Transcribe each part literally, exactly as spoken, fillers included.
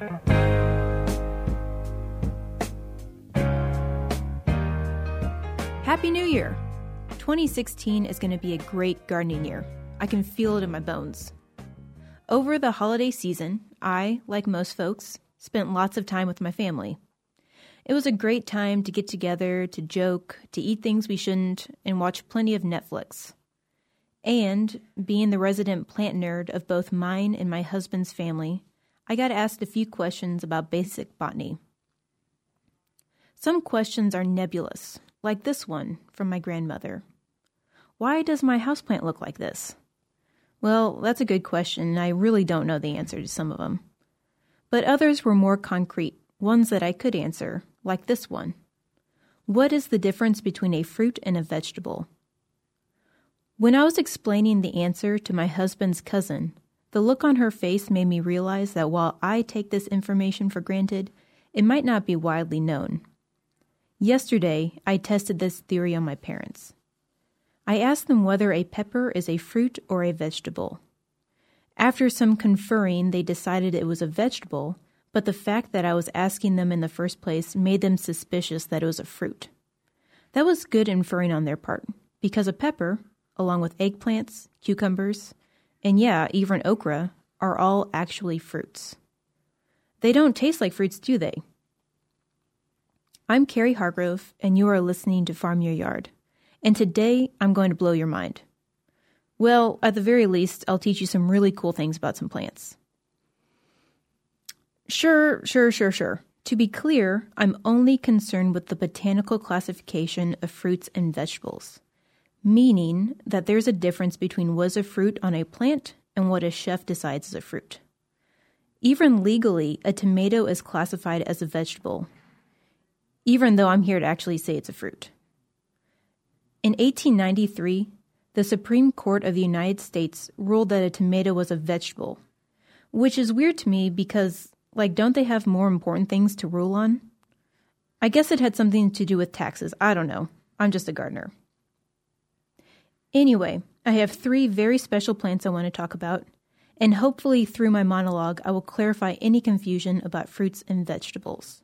Happy New Year! twenty sixteen is going to be a great gardening year. I can feel it in my bones. Over the holiday season, I, like most folks, spent lots of time with my family. It was a great time to get together, to joke, to eat things we shouldn't, and watch plenty of Netflix. And, being the resident plant nerd of both mine and my husband's family, I got asked a few questions about basic botany. Some questions are nebulous, like this one from my grandmother. Why does my houseplant look like this? Well, that's a good question, and I really don't know the answer to some of them. But others were more concrete, ones that I could answer, like this one. What is the difference between a fruit and a vegetable? When I was explaining the answer to my husband's cousin, the look on her face made me realize that while I take this information for granted, it might not be widely known. Yesterday, I tested this theory on my parents. I asked them whether a pepper is a fruit or a vegetable. After some conferring, they decided it was a vegetable, but the fact that I was asking them in the first place made them suspicious that it was a fruit. That was good inferring on their part, because a pepper, along with eggplants, cucumbers, and yeah, even okra, are all actually fruits. They don't taste like fruits, do they? I'm Carrie Hargrove, and you are listening to Farm Your Yard. And today, I'm going to blow your mind. Well, at the very least, I'll teach you some really cool things about some plants. Sure, sure, sure, sure. To be clear, I'm only concerned with the botanical classification of fruits and vegetables, meaning that there's a difference between what is a fruit on a plant and what a chef decides is a fruit. Even legally, a tomato is classified as a vegetable, even though I'm here to actually say it's a fruit. In eighteen ninety-three, the Supreme Court of the United States ruled that a tomato was a vegetable, which is weird to me because, like, don't they have more important things to rule on? I guess it had something to do with taxes. I don't know. I'm just a gardener. Anyway, I have three very special plants I want to talk about, and hopefully through my monologue, I will clarify any confusion about fruits and vegetables.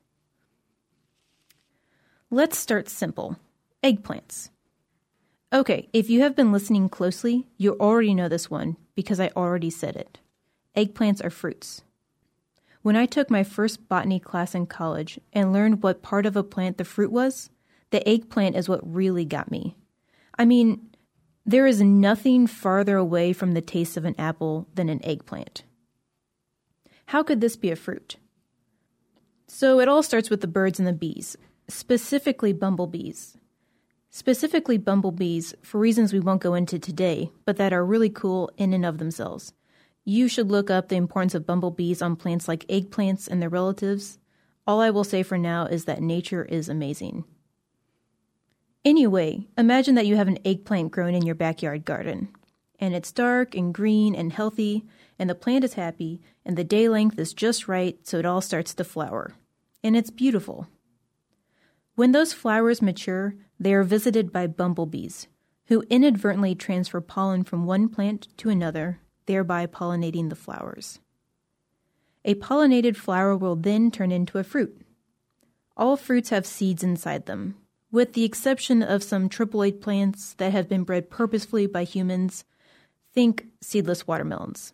Let's start simple. Eggplants. Okay, if you have been listening closely, you already know this one because I already said it. Eggplants are fruits. When I took my first botany class in college and learned what part of a plant the fruit was, the eggplant is what really got me. I mean, there is nothing farther away from the taste of an apple than an eggplant. How could this be a fruit? So it all starts with the birds and the bees, specifically bumblebees. Specifically bumblebees, for reasons we won't go into today, but that are really cool in and of themselves. You should look up the importance of bumblebees on plants like eggplants and their relatives. All I will say for now is that nature is amazing. Anyway, imagine that you have an eggplant growing in your backyard garden, and it's dark and green and healthy, and the plant is happy, and the day length is just right so it all starts to flower. And it's beautiful. When those flowers mature, they are visited by bumblebees, who inadvertently transfer pollen from one plant to another, thereby pollinating the flowers. A pollinated flower will then turn into a fruit. All fruits have seeds inside them, with the exception of some triploid plants that have been bred purposefully by humans. Think seedless watermelons.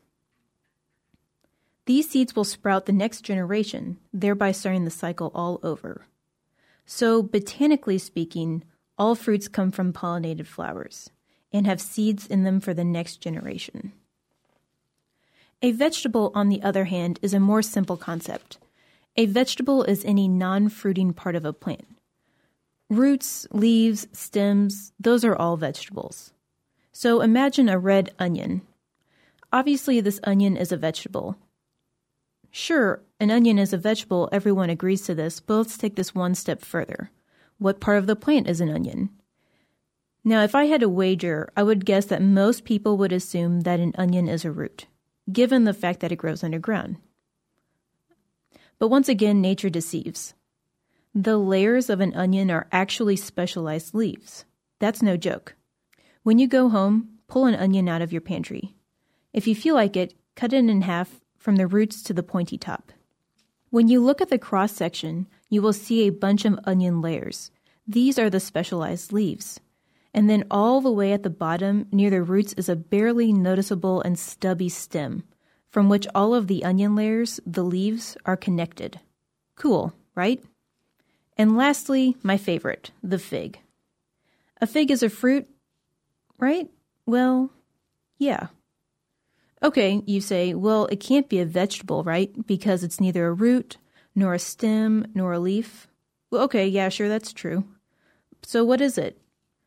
These seeds will sprout the next generation, thereby starting the cycle all over. So, botanically speaking, all fruits come from pollinated flowers and have seeds in them for the next generation. A vegetable, on the other hand, is a more simple concept. A vegetable is any non-fruiting part of a plant. Roots, leaves, stems, those are all vegetables. So imagine a red onion. Obviously, this onion is a vegetable. Sure, an onion is a vegetable, everyone agrees to this, but let's take this one step further. What part of the plant is an onion? Now, if I had to wager, I would guess that most people would assume that an onion is a root, given the fact that it grows underground. But once again, nature deceives. The layers of an onion are actually specialized leaves. That's no joke. When you go home, pull an onion out of your pantry. If you feel like it, cut it in half from the roots to the pointy top. When you look at the cross-section, you will see a bunch of onion layers. These are the specialized leaves. And then all the way at the bottom, near the roots, is a barely noticeable and stubby stem, from which all of the onion layers, the leaves, are connected. Cool, right? And lastly, my favorite, the fig. A fig is a fruit, right? Well, yeah. Okay, you say, well, it can't be a vegetable, right? Because it's neither a root, nor a stem, nor a leaf. Well, okay, yeah, sure, that's true. So what is it?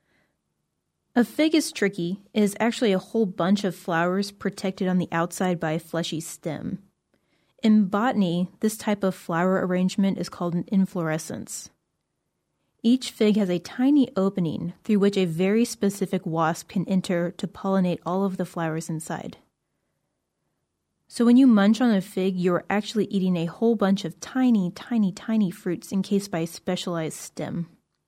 A fig is tricky. It is actually a whole bunch of flowers protected on the outside by a fleshy stem. In botany, this type of flower arrangement is called an inflorescence. Each fig has a tiny opening through which a very specific wasp can enter to pollinate all of the flowers inside. So when you munch on a fig, you are actually eating a whole bunch of tiny, tiny, tiny fruits encased by a specialized stem.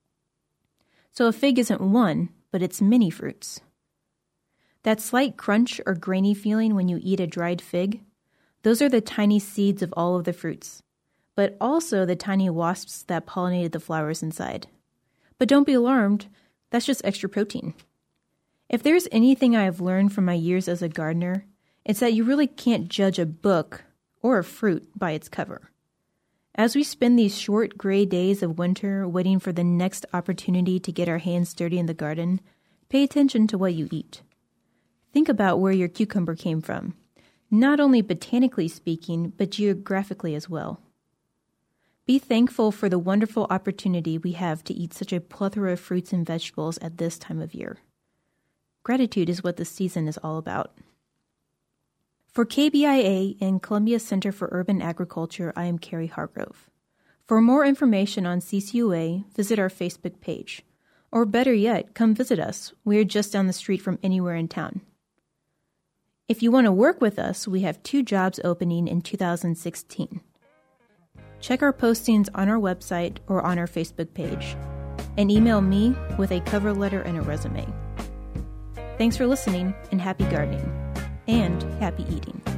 So a fig isn't one, but it's many fruits. That slight crunch or grainy feeling when you eat a dried fig, those are the tiny seeds of all of the fruits, but also the tiny wasps that pollinated the flowers inside. But don't be alarmed, that's just extra protein. If there's anything I have learned from my years as a gardener, it's that you really can't judge a book or a fruit by its cover. As we spend these short gray days of winter waiting for the next opportunity to get our hands dirty in the garden, pay attention to what you eat. Think about where your cucumber came from, not only botanically speaking, but geographically as well. Be thankful for the wonderful opportunity we have to eat such a plethora of fruits and vegetables at this time of year. Gratitude is what the season is all about. For K B I A and Columbia Center for Urban Agriculture, I am Carrie Hargrove. For more information on C C U A, visit our Facebook page. Or better yet, come visit us. We're just down the street from anywhere in town. If you want to work with us, we have two jobs opening in two thousand sixteen. Check our postings on our website or on our Facebook page, and email me with a cover letter and a resume. Thanks for listening, and happy gardening. And happy eating.